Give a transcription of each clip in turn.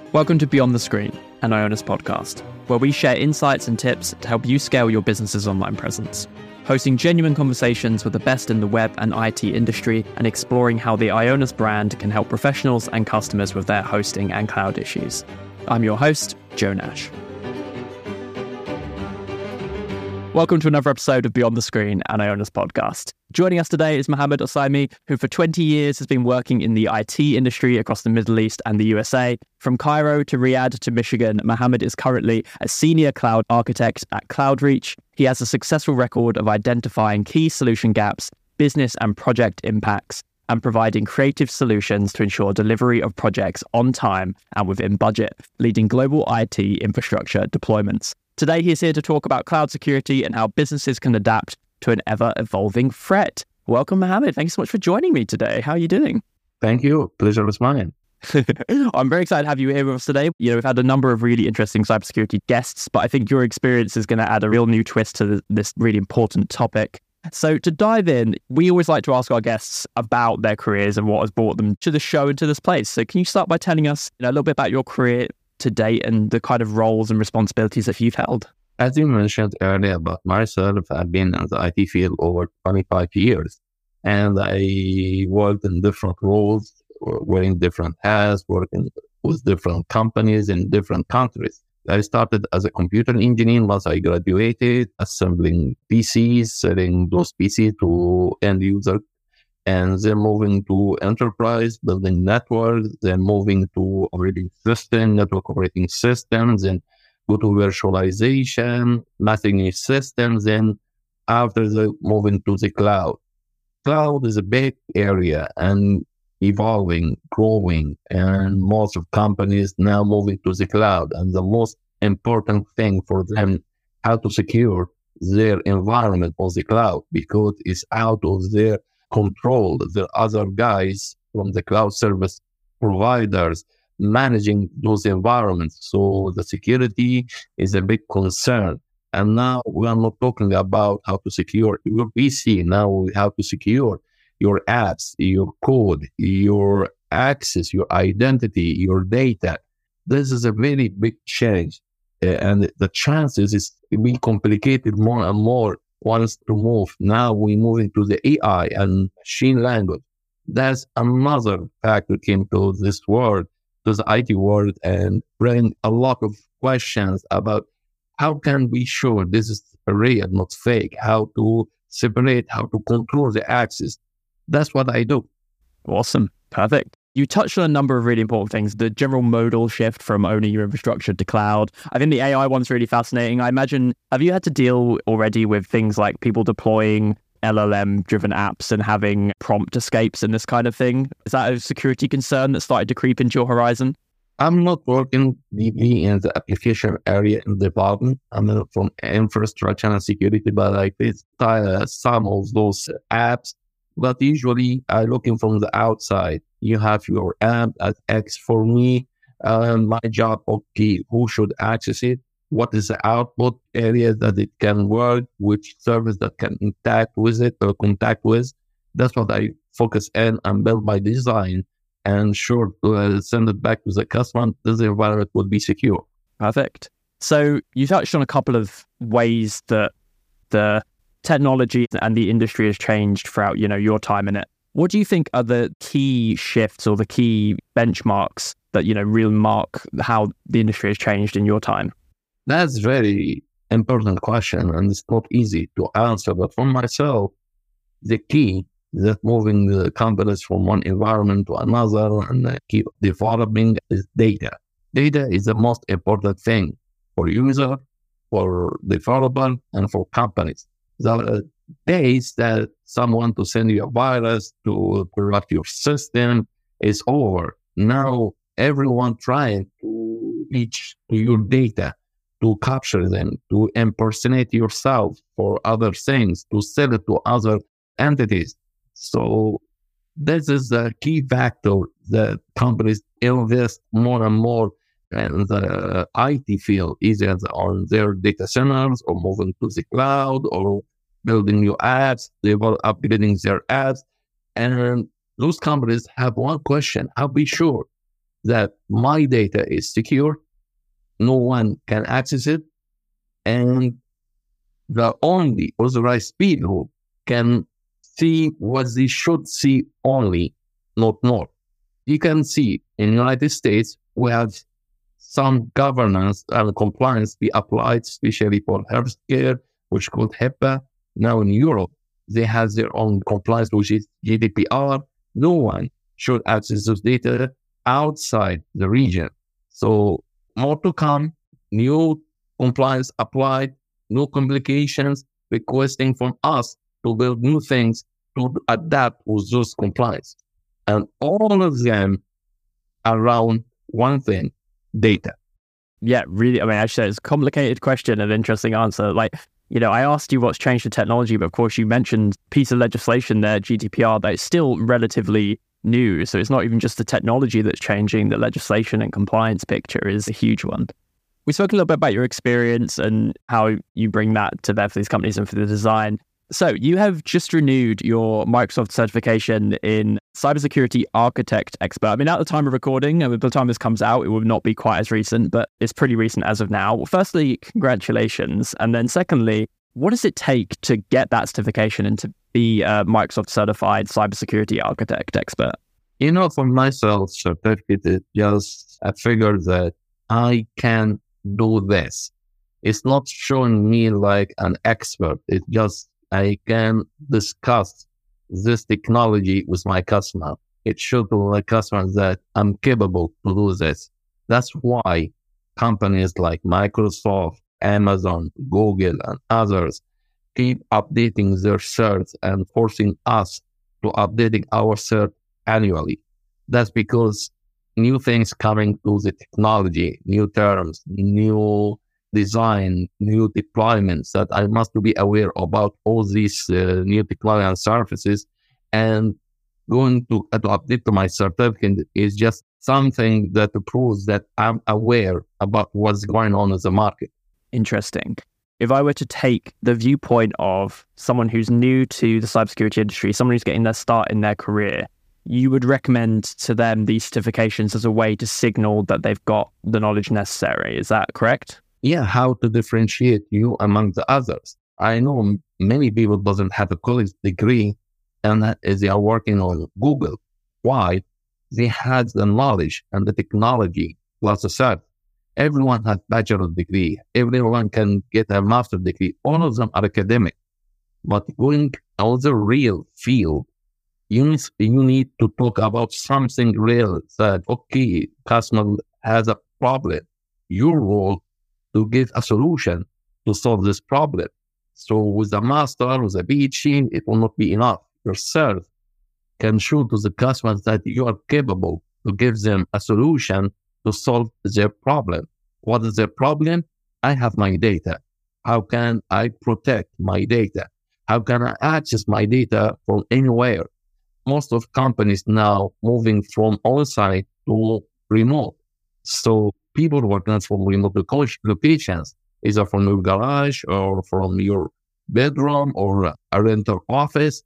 Welcome to Beyond the Screen, an Ionis podcast, where we share insights and tips to help you scale your business's online presence. Hosting genuine conversations with the best in the web and IT industry and exploring how the Ionis brand can help professionals and customers with their hosting and cloud issues. I'm your host, Joe Nash. Welcome to another episode of Beyond the Screen, an Ionis podcast. Joining us today is Mohammed Osaimi, who for 20 years has been working in the IT industry across the Middle East and the USA. From Cairo to Riyadh to Michigan, Mohammed is currently a senior cloud architect at CloudReach. He has a successful record of identifying key solution gaps, business and project impacts, and providing creative solutions to ensure delivery of projects on time and within budget, leading global IT infrastructure deployments. Today, he is here to talk about cloud security and how businesses can adapt to an ever-evolving threat. Welcome, Mohammed. Thank you so much for joining me today. How are you doing? Thank you. Pleasure was mine. I'm very excited to have you here with us today. We've had a number of really interesting cybersecurity guests, but I think your experience is going to add a real new twist to this really important topic. So to dive in, we always like to ask our guests about their careers and what has brought them to the show and to this place. So can you start by telling us a little bit about your career to date and the kind of roles and responsibilities that you've held? As you mentioned earlier about myself, I've been in the IT field over 25 years, and I worked in different roles, wearing different hats, working with different companies in different countries. I started as a computer engineer once I graduated, assembling PCs, selling those PCs to end users, and then moving to enterprise, building networks, then moving to operating system, network operating systems, and go to virtualization, managing systems, and after the moving to the cloud. Cloud is a big area and evolving, growing, and most of companies now moving to the cloud. And the most important thing for them, how to secure their environment on the cloud, because it's out of their control. The other guys from the cloud service providers managing those environments. So the security is a big concern. And now we are not talking about how to secure your PC. Now we have to secure your apps, your code, your access, your identity, your data. This is a very big change. And the chances is being complicated more and more once to move. Now we move into the AI and machine language. That's another factor came to this world, to the IT world, and bring a lot of questions about how can we sure this is real, not fake, how to separate, how to control the access. That's what I do. Awesome. Perfect. You touched on a number of really important things, the general modal shift from owning your infrastructure to cloud. I think the AI one's really fascinating. I imagine, have you had to deal already with things like people deploying LLM-driven apps and having prompt escapes and this kind of thing? Is that a security concern that started to creep into your horizon? I'm not working deeply in the application area in development. I'm from infrastructure and security, but I face some of those apps. But usually I'm looking from the outside. You have your app at X. For me, my job, okay, who should access it? What is the output area that it can work? Which service that can interact with it or contact with? That's what I focus in and build my design and sure to send it back to the customer. This environment will be secure. Perfect. So you touched on a couple of ways that the technology and the industry has changed throughout, your time in it. What do you think are the key shifts or the key benchmarks that, really mark how the industry has changed in your time? That's a very important question, and it's not easy to answer. But for myself, the key that moving the companies from one environment to another and keep developing is data. Data is the most important thing for user, for developer, and for companies. The days that someone to send you a virus to corrupt your system is over. Now everyone trying to reach to your data, to capture them, to impersonate yourself for other things, to sell it to other entities. So this is the key factor that companies invest more and more in the IT field, either on their data centers or moving to the cloud or building new apps, they were upgrading their apps. And those companies have one question: how be sure that my data is secure, no one can access it, and the only authorized people can see what they should see only, not more. You can see in the United States, we have some governance and compliance be applied, especially for healthcare, which is called HIPAA. Now in Europe, they have their own compliance, which is GDPR. No one should access those data outside the region. So more to come, new compliance applied, new complications requesting from us to build new things to adapt with those compliance. And all of them around one thing, data. Yeah, really. I mean, actually, it's a complicated question and interesting answer. Like, I asked you what's changed the technology, but of course you mentioned piece of legislation there, GDPR, that is still relatively new. So it's not even just the technology that's changing. The legislation and compliance picture is a huge one. We spoke a little bit about your experience and how you bring that to bear for these companies and for the design. So you have just renewed your Microsoft certification in Cybersecurity Architect Expert. I mean, at the time of recording, and by the time this comes out, it will not be quite as recent, but it's pretty recent as of now. Well, firstly, congratulations. And then secondly, what does it take to get that certification and to be a Microsoft certified Cybersecurity Architect Expert? For myself, certificate is just a figure that I can do this. It's not showing me like an expert. It's just I can discuss this technology with my customer. It shows to my customer that I'm capable to do this. That's why companies like Microsoft, Amazon, Google, and others keep updating their certs and forcing us to updating our cert annually. That's because new things coming to the technology, new terms, new design, new deployments that I must be aware about all these new technology and services, and going to update to my certificate is just something that proves that I'm aware about what's going on in the market. Interesting. If I were to take the viewpoint of someone who's new to the cybersecurity industry, someone who's getting their start in their career, you would recommend to them these certifications as a way to signal that they've got the knowledge necessary. Is that correct? Yeah, how to differentiate you among the others. I know many people doesn't have a college degree and that is they are working on Google. Why? They had the knowledge and the technology plus the cert. Everyone has bachelor's degree. Everyone can get a master's degree. All of them are academic. But going on the real field, you need to talk about something real that, okay, customer has a problem. Your role to give a solution to solve this problem. So with a master, with a PhD, it will not be enough. Your cert can show to the customers that you are capable to give them a solution to solve their problem. What is their problem? I have my data. How can I protect my data? How can I access my data from anywhere? Most of companies now moving from on-site to remote. So people working from remote locations, either from your garage or from your bedroom or a rental office.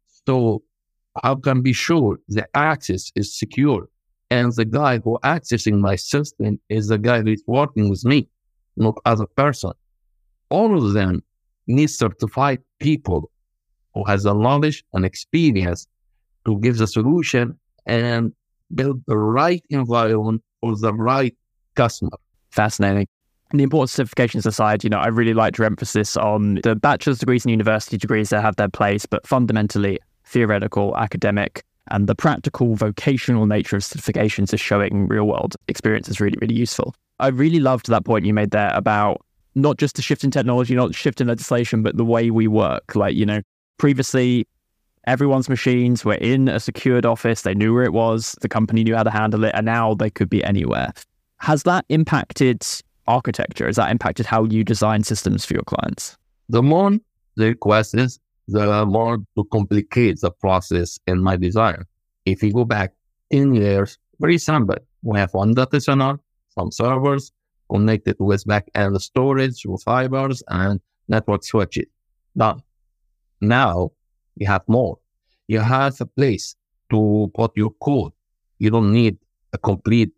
So how can be sure the access is secure? And the guy who accessing my system is the guy who is working with me, not other person. All of them need certified people who has the knowledge and experience to give the solution and build the right environment for the right customer. Fascinating. And the importance of certifications aside, I really like your emphasis on the bachelor's degrees and university degrees that have their place, but fundamentally theoretical, academic, and the practical vocational nature of certifications is showing real world experience is really, really useful. I really loved that point you made there about not just the shift in technology, not the shift in legislation, but the way we work. Like, previously everyone's machines were in a secured office. They knew where it was. The company knew how to handle it. And now they could be anywhere. Has that impacted architecture? Has that impacted how you design systems for your clients? The more the request is, the more to complicate the process in my design. If you go back 10 years, very simple. We have one data center, some servers connected with back-end storage with fibers and network switches. Done. Now you have more. You have a place to put your code. You don't need a complete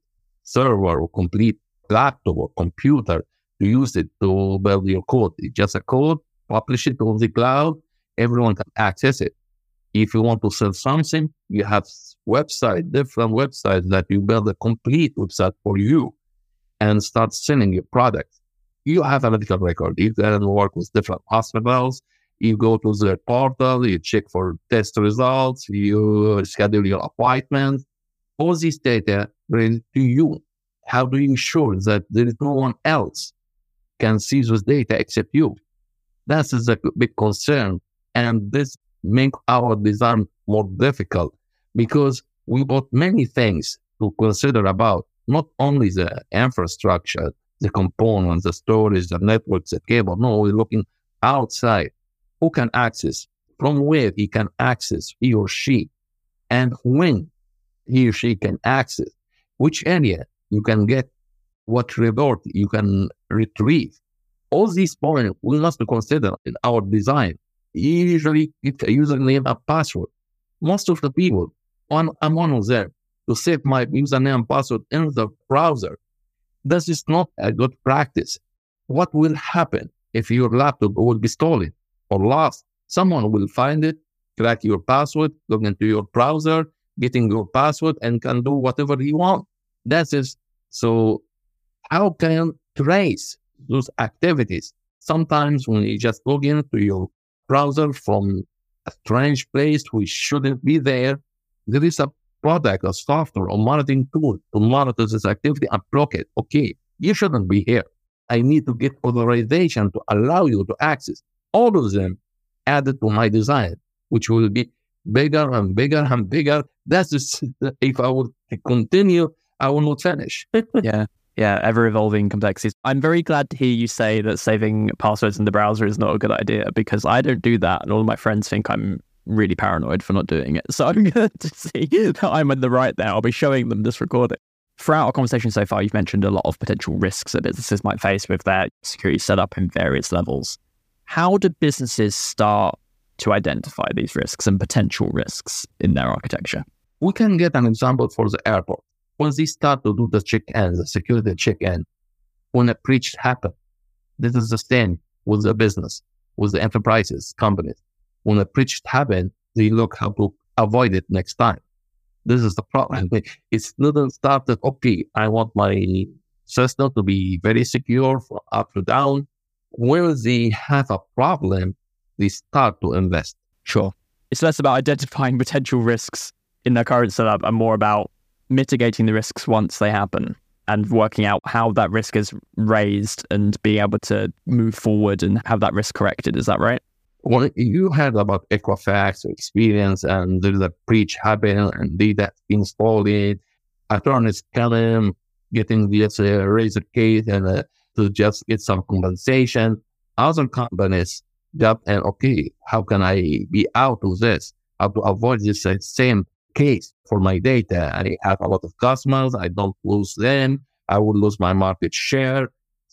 server or complete laptop or computer to use it to build your code. It's just a code, publish it on the cloud, everyone can access it. If you want to sell something, you have different websites that you build a complete website for you and start selling your product. You have a medical record. You can work with different hospitals. You go to their portal, you check for test results, you schedule your appointments. All this data related to you. How do you ensure that there is no one else can see those data except you? That is a big concern. And this makes our design more difficult because we bought many things to consider about, not only the infrastructure, the components, the storage, the networks, the cable. No, we're looking outside. Who can access, from where he can access, he or she, and when he or she can access, which area you can get, what report you can retrieve. All these points we must consider in our design. Usually it's a username and password. Most of the people, I'm one of them, to save my username and password in the browser. This is not a good practice. What will happen if your laptop will be stolen or lost? Someone will find it, crack your password, log into your browser, getting your password, and can do whatever he wants. That is, so how can you trace those activities? Sometimes when you just log into your browser from a strange place which shouldn't be there, there is a product, a software, or monitoring tool to monitor this activity and block it. Okay, you shouldn't be here. I need to get authorization to allow you to access. All of them added to my design, which will be bigger and bigger and bigger. That's just, if I would continue, I will not finish. Yeah, ever-evolving complexities. I'm very glad to hear you say that saving passwords in the browser is not a good idea, because I don't do that, and all of my friends think I'm really paranoid for not doing it. So I'm going to see that I'm in the right there. I'll be showing them this recording. Throughout our conversation so far, you've mentioned a lot of potential risks that businesses might face with their security setup in various levels. How do businesses start to identify these risks and potential risks in their architecture? We can get an example for the airport. When they start to do the check-in, the security check-in, when a breach happens, this is the same with the business, with the enterprises, companies. When a breach happens, they look how to avoid it next time. This is the problem. It's not started, okay, I want my system to be very secure from up to down. Where they have a problem, they start to invest. Sure. It's less about identifying potential risks in their current setup and more about mitigating the risks once they happen and working out how that risk is raised and being able to move forward and have that risk corrected. Is that right? Well, you heard about Equifax experience, and there's a breach happen and data being stolen. Attorneys come getting this raise a case and to just get some compensation. Other companies got okay, how can I be out of this? How to avoid this same case for my data? I have a lot of customers. I don't lose them. I will lose my market share.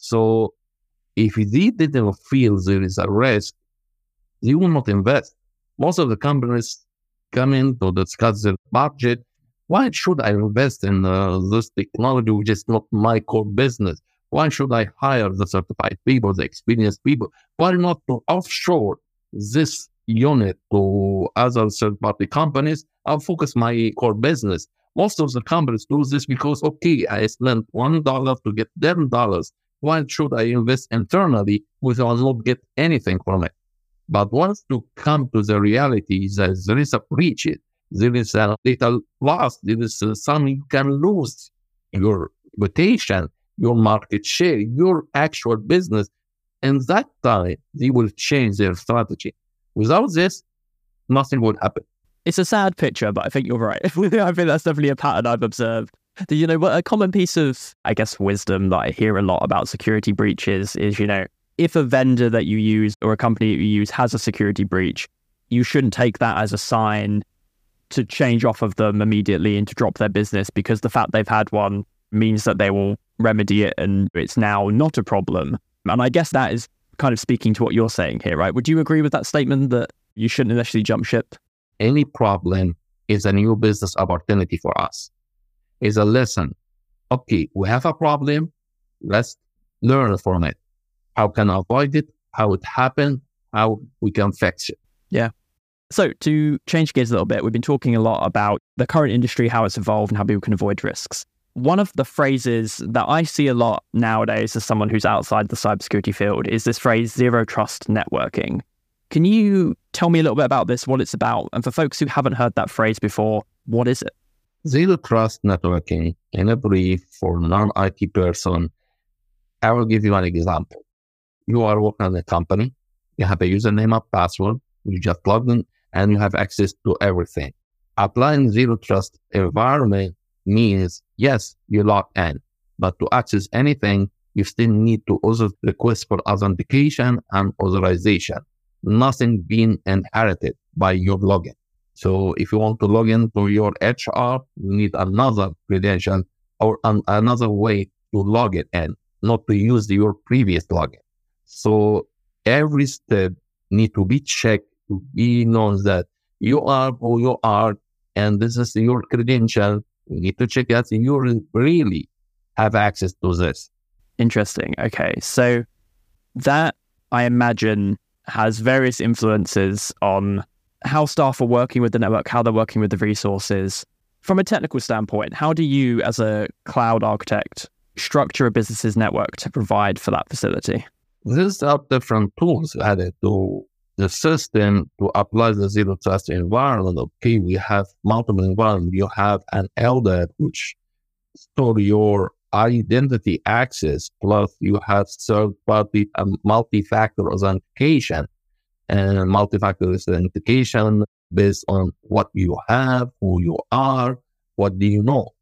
So if they didn't feel there is a risk, they will not invest. Most of the companies come in to discuss their budget. Why should I invest in this technology, which is not my core business? Why should I hire the certified people, the experienced people? Why not to offshore this unit to other third-party companies? I'll focus my core business. Most of the companies do this because, okay, I spent $1 to get $10. Why should I invest internally which I will not get anything from it? But once you come to the reality that there is a breach, there is a little loss, there is something you can lose, your reputation, your market share, your actual business. And that time, they will change their strategy. Without this, nothing will happen. It's a sad picture, but I think you're right. I think that's definitely a pattern I've observed. You know, a common piece of, I guess, wisdom that I hear a lot about security breaches is, you know, if a vendor that you use or a company that you use has a security breach, you shouldn't take that as a sign to change off of them immediately and to drop their business, because the fact they've had one means that they will remedy it and it's now not a problem. And I guess that is kind of speaking to what you're saying here, right? Would you agree with that statement that you shouldn't initially jump ship? Any problem is a new business opportunity for us. It's a lesson okay, we have a problem. Let's learn from it. How can I avoid it? How it happened? How we can fix it? Yeah. So to change gears a little bit, we've been talking a lot about the current industry, how it's evolved and how people can avoid risks. One of the phrases that I see a lot nowadays as someone who's outside the cybersecurity field is this phrase, zero trust networking. Can you tell me a little bit about this, what it's about? And for folks who haven't heard that phrase before, what is it? Zero trust networking, in a brief for non-IT person, I will give you an example. You are working in a company, you have a username and password, you just log in and you have access to everything. Applying zero trust environment means, yes, you log in, but to access anything, you still need to also request for authentication and authorization. Nothing being inherited by your login. So if you want to log in to your HR, you need another credential or another way to log it in, not to use your previous login. So every step need to be checked to be known that you are who you are and this is your credential. You need to check that you really have access to this. Interesting. Okay. So that, I imagine, has various influences on how staff are working with the network, how they're working with the resources. From a technical standpoint, how do you, as a cloud architect, structure a business's network to provide for that facility? These are different tools added to the system to apply the zero trust environment. Okay, we have multiple environments. You have an LDAP, which store your identity access, plus you have third-party multi-factor authentication. And multi-factor authentication based on what you have, who you are, what do you know.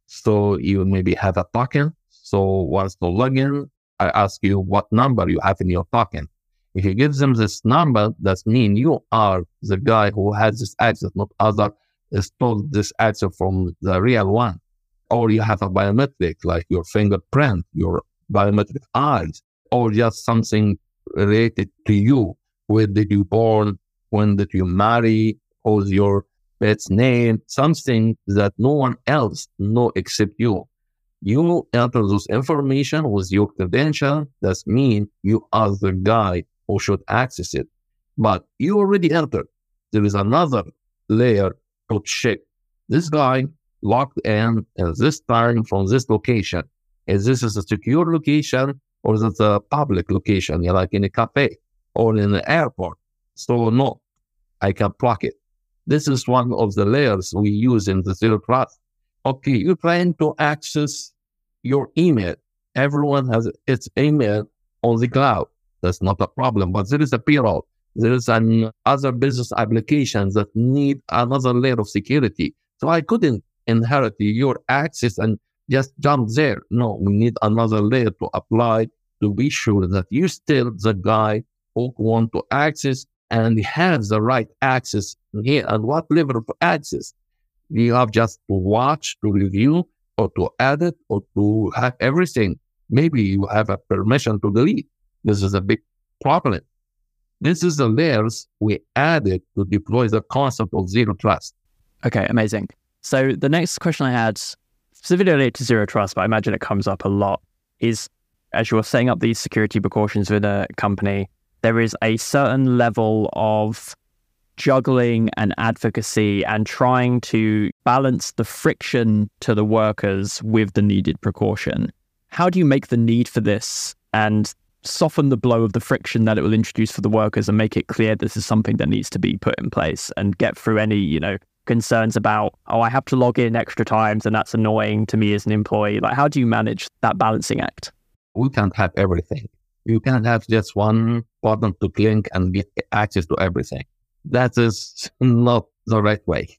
So you maybe have a token. So once to log in, I ask you what number you have in your token. If you give them this number, that means you are the guy who has this access, not other stole this access from the real one. Or you have a biometric like your fingerprint, your biometric eyes, or just something related to you. Where did you born? When did you marry? What's your pet's name? Something that no one else know except you. You enter those information with your credential. That means you are the guy who should access it. But you already entered. There is another layer to check. This guy logged in at this time from this location. Is this a secure location or is it a public location, like in a cafe or in the airport? So no, I can block it. This is one of the layers we use in the zero trust. Okay, you're trying to access your email. Everyone has its email on the cloud. That's not a problem, but there is a payroll. There is other business applications that need another layer of security. So I couldn't inherit your access and just jump there. No, we need another layer to apply to be sure that you're still the guy who want to access and have the right access here. And what level of access? You have just to watch, to review, or to edit, or to have everything. Maybe you have a permission to delete. This is a big problem. This is the layers we added to deploy the concept of zero trust. Okay, amazing. So the next question I had, specifically related to zero trust, but I imagine it comes up a lot, is as you're setting up these security precautions within a company, there is a certain level of juggling and advocacy and trying to balance the friction to the workers with the needed precaution. How do you make the need for this and soften the blow of the friction that it will introduce for the workers and make it clear this is something that needs to be put in place and get through any, concerns about, I have to log in extra times and that's annoying to me as an employee? Like, how do you manage that balancing act? We can't have everything. You can't have just one button to click and get access to everything. That is not the right way.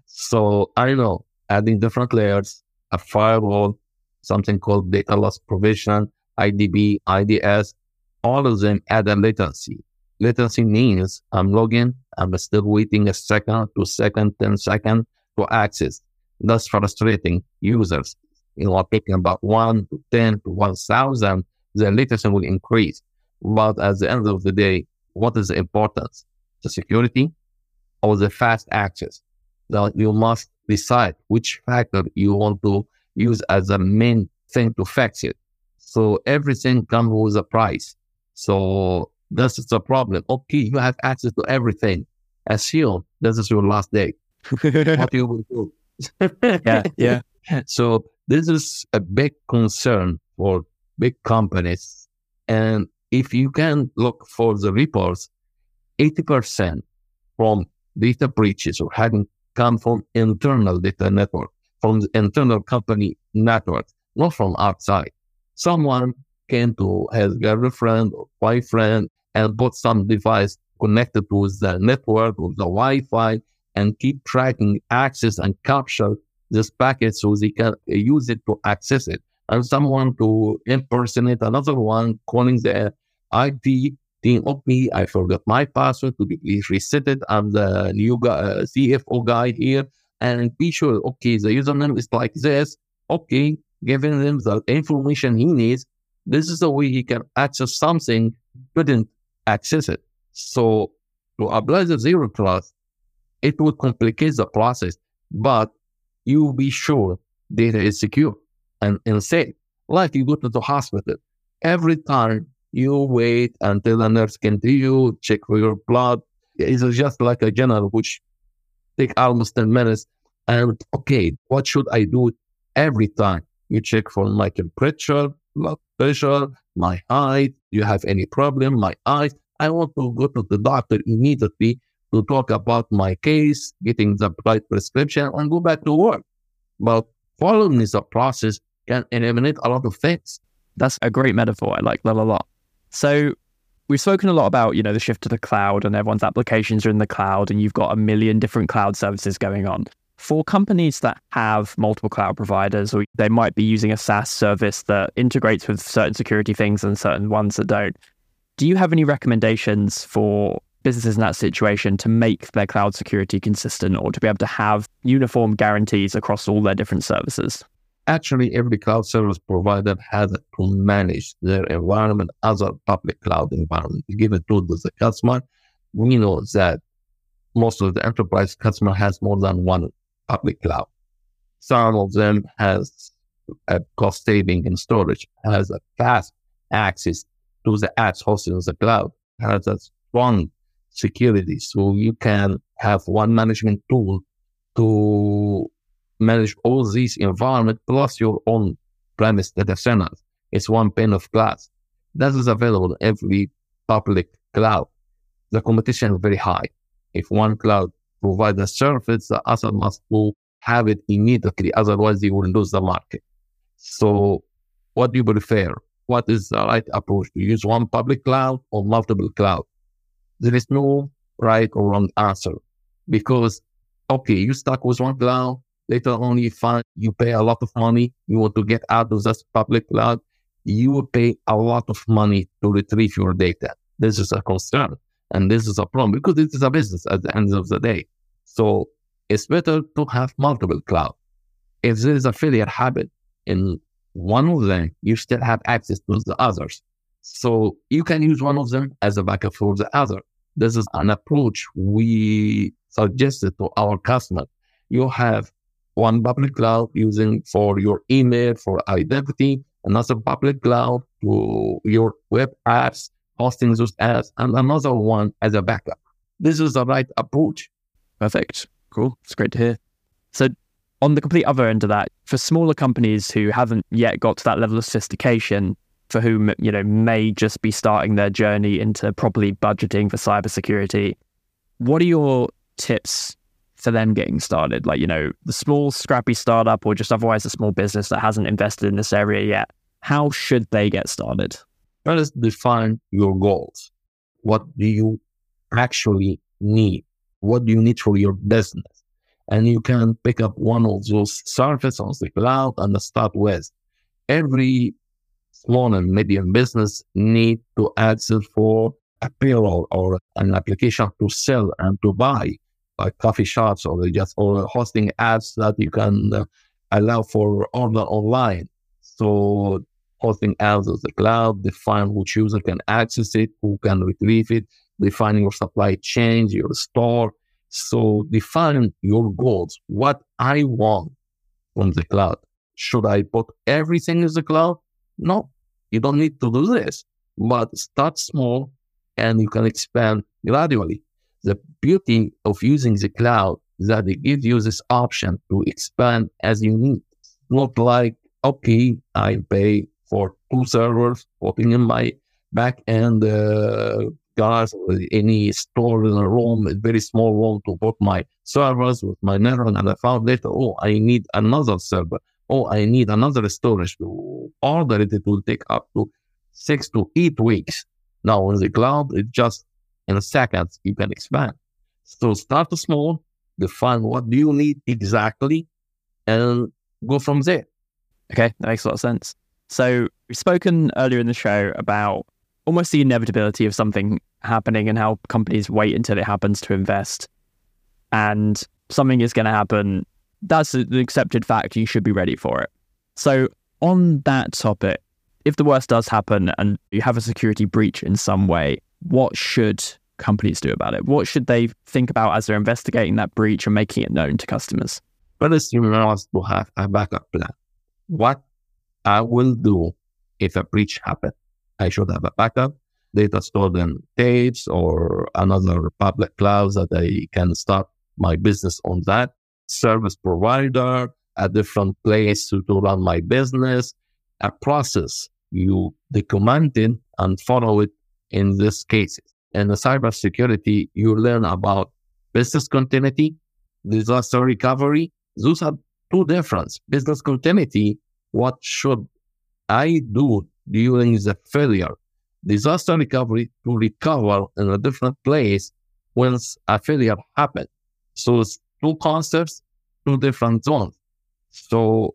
So I know adding different layers, a firewall, something called data loss prevention, IDB, IDS, all of them add a latency. Latency means I'm logging, I'm still waiting a second, 2 seconds, 10 seconds to access. That's frustrating users. Taking about 1 to 10 to 1,000, the latency will increase. But at the end of the day, what is the importance? The security or the fast access? Now you must decide which factor you want to use as a main thing to fix it. So everything comes with a price. So this is the problem. Okay, you have access to everything. Assume this is your last day. What you will do? Yeah. So this is a big concern for big companies. And if you can look for the reports, 80% from data breaches or hacking come from internal data network, from the internal company network, not from outside. Someone came to his girlfriend or boyfriend and put some device connected with the network or the Wi-Fi and keep tracking access and capture this packet so they can use it to access it. And someone to impersonate another one calling the IT team, okay, I forgot my password, could you please reset it? I'm the new guy, CFO guy here, and be sure, okay, the username is like this, okay, giving him the information he needs. This is the way he can access something, couldn't access it. So to apply the zero trust, it would complicate the process, but you will be sure data is secure and safe. Like you go to the hospital, every time you wait until a nurse can do you, check for your blood. It's just like a general, which take almost 10 minutes. And okay, what should I do every time? You check for my temperature, blood pressure, my height. Do you have any problem? My eyes. I want to go to the doctor immediately to talk about my case, getting the right prescription, and go back to work. But following this process can eliminate a lot of things. That's a great metaphor. I like that a lot. So we've spoken a lot about, the shift to the cloud, and everyone's applications are in the cloud, and you've got a million different cloud services going on. For companies that have multiple cloud providers, or they might be using a SaaS service that integrates with certain security things and certain ones that don't, do you have any recommendations for businesses in that situation to make their cloud security consistent, or to be able to have uniform guarantees across all their different services? Actually, every cloud service provider has to manage their environment as a public cloud environment. You give it to the customer. We know that most of the enterprise customer has more than one public cloud. Some of them has a cost saving in storage, has a fast access to the apps hosted on the cloud, has a strong security. So you can have one management tool to manage all these environments plus your own premise data centers. It's one pane of glass. That is available in every public cloud. The competition is very high. If one cloud provides a service, the other must go have it immediately. Otherwise, they will lose the market. So what do you prefer? What is the right approach? To use one public cloud or multiple cloud? There is no right or wrong answer because, okay, you stuck with one cloud, later on you find you pay a lot of money, you want to get out of this public cloud, you will pay a lot of money to retrieve your data. This is a concern and this is a problem because it is a business at the end of the day. So it's better to have multiple cloud. If there is a failure happen in one of them, you still have access to the others. So you can use one of them as a backup for the other. This is an approach we suggested to our customers. You have one public cloud using for your email, for identity, another public cloud to your web apps, hosting those apps, and another one as a backup. This is the right approach. Perfect. Cool. It's great to hear. So on the complete other end of that, for smaller companies who haven't yet got to that level of sophistication, for whom, may just be starting their journey into properly budgeting for cybersecurity, what are your tips for them getting started? Like, the small, scrappy startup or just otherwise a small business that hasn't invested in this area yet, how should they get started? First, define your goals. What do you actually need? What do you need for your business? And you can pick up one of those services on the cloud and start with. Every small and medium business need to access for a payroll or an application to sell and to buy, like coffee shops or hosting apps that you can allow for order online. So hosting apps on the cloud, define which user can access it, who can retrieve it, define your supply chain, your store. So define your goals. What I want from the cloud. should I put everything in the cloud? No, you don't need to do this, but start small and you can expand gradually. The beauty of using the cloud is that it gives you this option to expand as you need. Not like, okay, I pay for 2 servers, putting in my back end guys, any store in a room, a very small room to put my servers with my network, and I found later, oh, I need another server. Oh, I need another storage to order it. It will take up to 6 to 8 weeks. Now in the cloud, it just in seconds you can expand. So start small, define what do you need exactly, and go from there. Okay, that makes a lot of sense. So we've spoken earlier in the show about almost the inevitability of something happening and how companies wait until it happens to invest. And something is going to happen. That's an accepted fact. You should be ready for it. So on that topic, if the worst does happen and you have a security breach in some way, what should companies do about it? What should they think about as they're investigating that breach and making it known to customers? First, you must have a backup plan. What I will do if a breach happens, I should have a backup, data stored in tapes or another public cloud that I can start my business on that. Service provider, a different place to run my business, a process you document it and follow it in this case. In the cybersecurity, you learn about business continuity, disaster recovery. Those are two different. Business continuity, what should I do during the failure? Disaster recovery, to recover in a different place once a failure happened. So it's two concepts, two different zones. So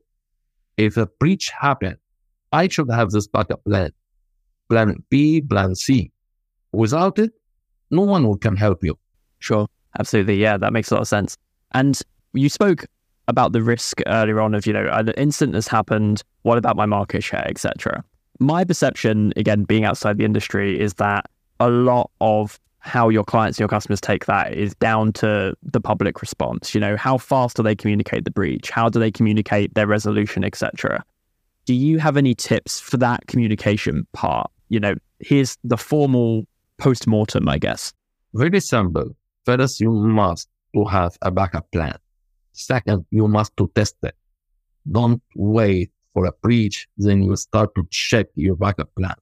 if a breach happened, I should have this backup plan. Plan B, plan C. Without it, no one can help you. Sure, absolutely. Yeah, that makes a lot of sense. And you spoke about the risk earlier on of, an incident has happened, what about my market share, etc. My perception, again, being outside the industry, is that a lot of how your clients and your customers take that is down to the public response. How fast do they communicate the breach? How do they communicate their resolution, etc.? Do you have any tips for that communication part? Here's the formal post-mortem, I guess. Very simple. First, you must to have a backup plan. Second, you must to test it. Don't wait for a breach, then you start to check your backup plan.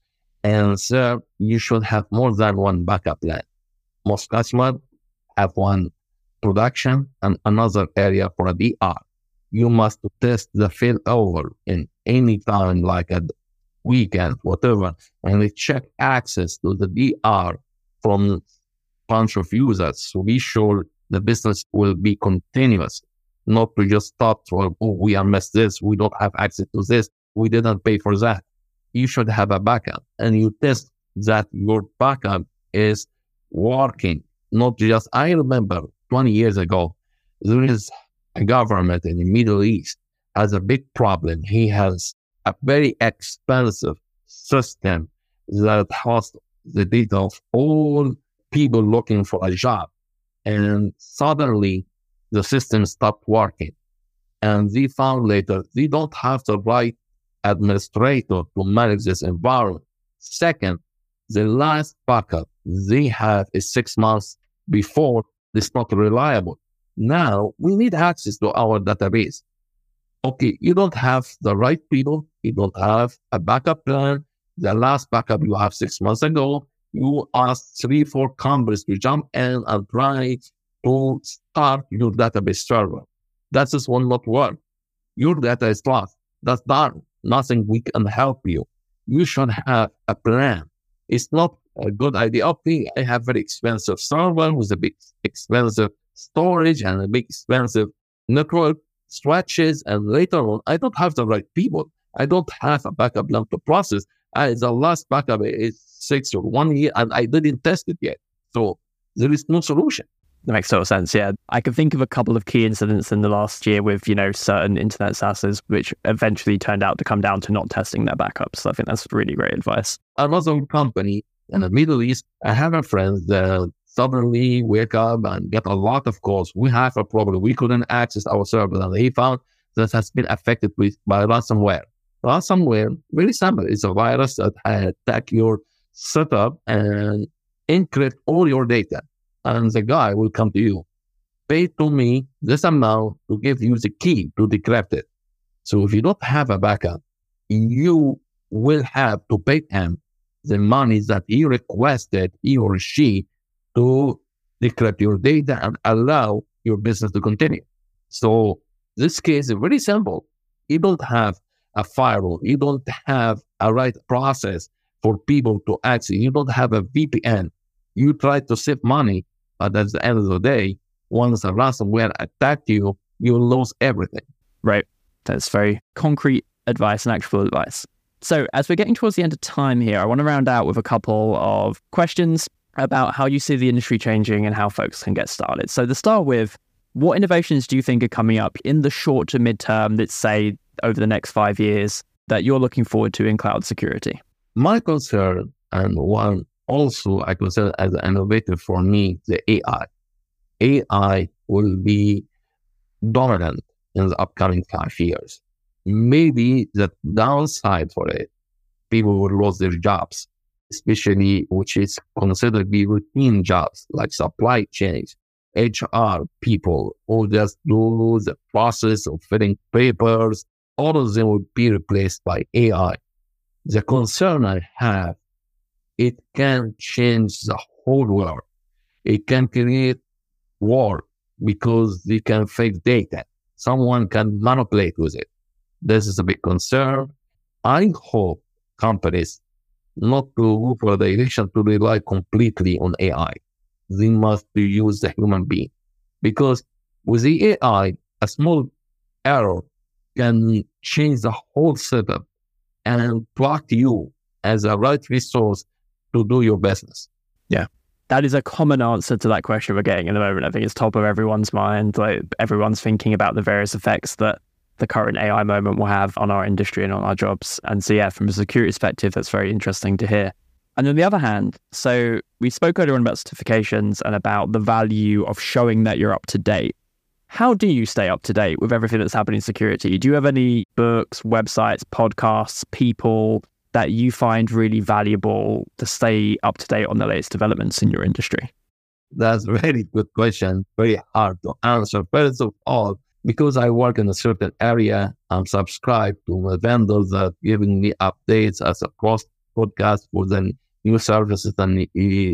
And third, you should have more than one backup plan. Most customers have one production and another area for a DR. You must test the failover in any time, like a weekend, whatever, and they check access to the DR from a bunch of users to be sure the business will be continuous, not to just stop for, we are messed this, we don't have access to this, we didn't pay for that. You should have a backup, and you test that your backup is working, not just, I remember 20 years ago, there is a government in the Middle East has a big problem. He has a very expensive system that hosts the data of all people looking for a job. And suddenly the system stopped working. And they found later they don't have the right administrator to manage this environment. Second, the last backup they have is 6 months before. It's not reliable. Now we need access to our database. Okay, you don't have the right people. You don't have a backup plan. The last backup you have 6 months ago, you asked 3-4 companies to jump in and try to start your database server. That just will not work. Your data is lost. That's done. Nothing we can help you. You should have a plan. It's not a good idea. Okay, I have very expensive server with a big expensive storage and a big expensive network stretches, and later on, I don't have the right people. I don't have a backup plan to process. The last backup is 6 or 1 year, and I didn't test it yet. So there is no solution. That makes total sense, yeah. I can think of a couple of key incidents in the last year with, certain internet SaaSes, which eventually turned out to come down to not testing their backups. So I think that's really great advice. Another company in the Middle East, I have a friend that suddenly wake up and get a lot of calls. We have a problem. We couldn't access our server. And he found that has been affected by ransomware. Ransomware, very simple. It's a virus that attack your setup and encrypt all your data. And the guy will come to you, pay to me this amount to give you the key to decrypt it. So if you don't have a backup, you will have to pay him the money that he requested, he or she, to decrypt your data and allow your business to continue. So this case is very simple. You don't have a firewall. You don't have a right process for people to access. You don't have a VPN. You try to save money, but at the end of the day, once a ransomware attacked you, you lose everything. Right. That's very concrete advice and actual advice. So as we're getting towards the end of time here, I want to round out with a couple of questions about how you see the industry changing and how folks can get started. So to start with, what innovations do you think are coming up in the short to midterm, let's say over the next 5 years, that you're looking forward to in cloud security? My concern, and one also I consider as an innovator for me, the AI. AI will be dominant in the upcoming 5 years. Maybe the downside for it, people will lose their jobs, especially which is considered to be routine jobs like supply chains, HR people who just do the process of filling papers. All of them will be replaced by AI. The concern I have, it can change the whole world. It can create war because they can fake data. Someone can manipulate with it. This is a big concern. I hope companies not to go for the direction to rely completely on AI. They must use the human being. Because with the AI, a small error can change the whole setup and block you as a right resource to do your business. Yeah. That is a common answer to that question we're getting at the moment. I think it's top of everyone's mind. Like everyone's thinking about the various effects that the current AI moment will have on our industry and on our jobs. And so, yeah, from a security perspective, that's very interesting to hear. And on the other hand, so we spoke earlier on about certifications and about the value of showing that you're up to date. How do you stay up to date with everything that's happening in security? Do you have any books, websites, podcasts, people that you find really valuable to stay up to date on the latest developments in your industry? That's a very good question. Very hard to answer. First of all, because I work in a certain area, I'm subscribed to a vendor that giving me updates as a podcast for the new services and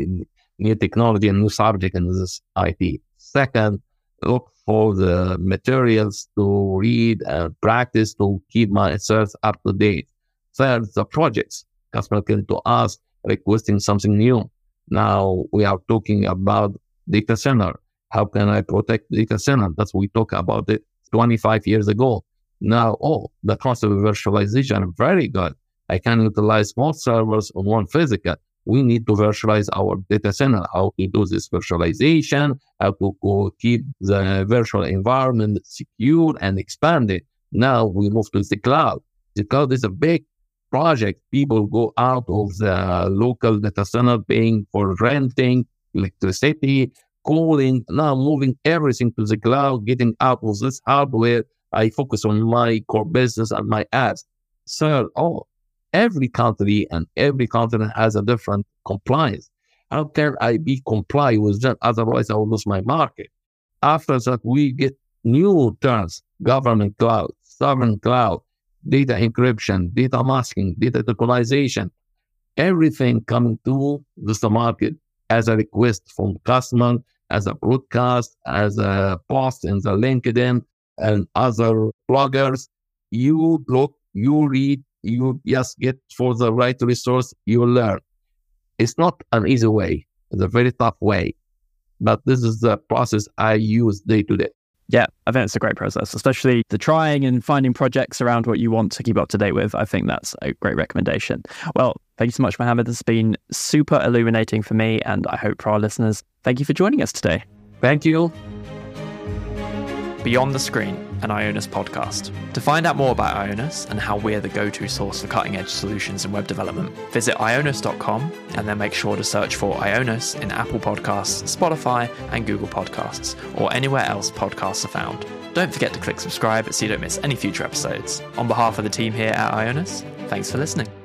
new technology and new subject in this IT. Second, look for the materials to read and practice to keep my search up to date. Third, the projects. Customer came to us requesting something new. Now we are talking about data center. How can I protect data center? That's we talked about it 25 years ago. Now, the concept of virtualization, very good. I can utilize more servers on one physical. We need to virtualize our data center. How to do this virtualization, how to keep the virtual environment secure and expanded. Now we move to the cloud. The cloud is a big project. People go out of the local data center paying for renting, electricity, cooling, now moving everything to the cloud, getting out of this hardware. I focus on my core business and my ads. Third, every country and every continent has a different compliance. How can I be compliant with that? Otherwise, I will lose my market. After that, we get new terms: government cloud, sovereign cloud, data encryption, data masking, data tokenization. Everything coming to this market as a request from customer, as a broadcast, as a post in the LinkedIn and other bloggers. You look, you read, you just get for the right resource, you learn. It's not an easy way. It's a very tough way. But this is the process I use day to day. Yeah, I think it's a great process, especially the trying and finding projects around what you want to keep up to date with. I think that's a great recommendation. Well, thank you so much, Mohammed. This has been super illuminating for me, and I hope for our listeners. Thank you for joining us today. Thank you. Beyond the Screen, an Ionis podcast. To find out more about Ionis and how we're the go-to source for cutting-edge solutions in web development, visit ionis.com and then make sure to search for Ionis in Apple Podcasts, Spotify, and Google Podcasts, or anywhere else podcasts are found. Don't forget to click subscribe so you don't miss any future episodes. On behalf of the team here at Ionis, thanks for listening.